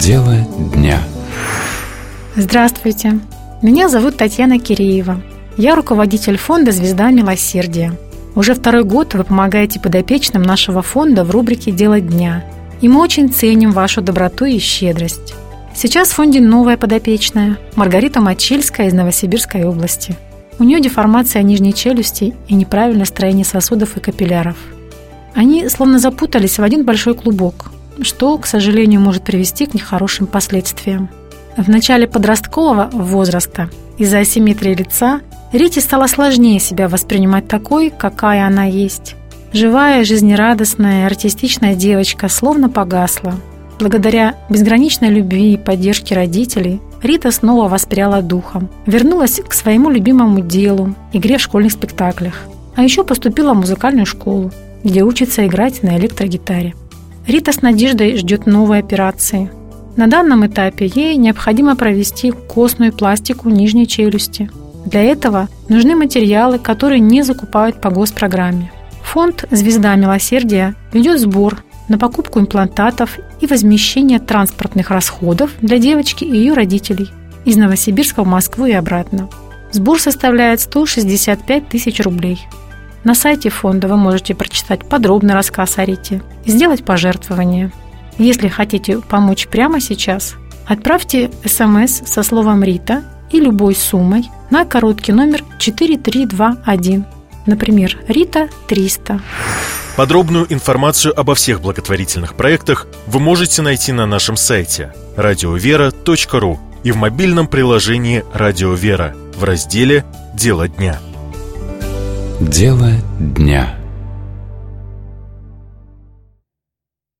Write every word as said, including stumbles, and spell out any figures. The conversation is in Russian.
Дело дня. Здравствуйте, меня зовут Татьяна Киреева. Я руководитель фонда «Звезда милосердия». Уже второй год вы помогаете подопечным нашего фонда в рубрике «Дело дня». И мы очень ценим вашу доброту и щедрость. Сейчас в фонде новая подопечная – Маргарита Мочильская из Новосибирской области. У нее деформация нижней челюсти и неправильное строение сосудов и капилляров. Они словно запутались в один большой клубок, что, к сожалению, может привести к нехорошим последствиям. В начале подросткового возраста из-за асимметрии лица Рите стало сложнее себя воспринимать такой, какая она есть. Живая, жизнерадостная, артистичная девочка словно погасла. Благодаря безграничной любви и поддержке родителей Рита снова воспряла духом, вернулась к своему любимому делу – игре в школьных спектаклях, а еще поступила в музыкальную школу, где учится играть на электрогитаре. Рита с надеждой ждет новой операции. На данном этапе ей необходимо провести костную пластику нижней челюсти. Для этого нужны материалы, которые не закупают по госпрограмме. Фонд «Звезда милосердия» ведет сбор на покупку имплантатов и возмещение транспортных расходов для девочки и ее родителей из Новосибирска в Москву и обратно. Сбор составляет сто шестьдесят пять тысяч рублей. На сайте фонда вы можете прочитать подробный рассказ о Рите и сделать пожертвование. Если хотите помочь прямо сейчас, отправьте смс со словом «Рита» и любой суммой на короткий номер четыре три два один. Например, «Рита триста». Подробную информацию обо всех благотворительных проектах вы можете найти на нашем сайте радиовера точка ру и в мобильном приложении «Радио Вера» в разделе «Дело дня». Дело дня.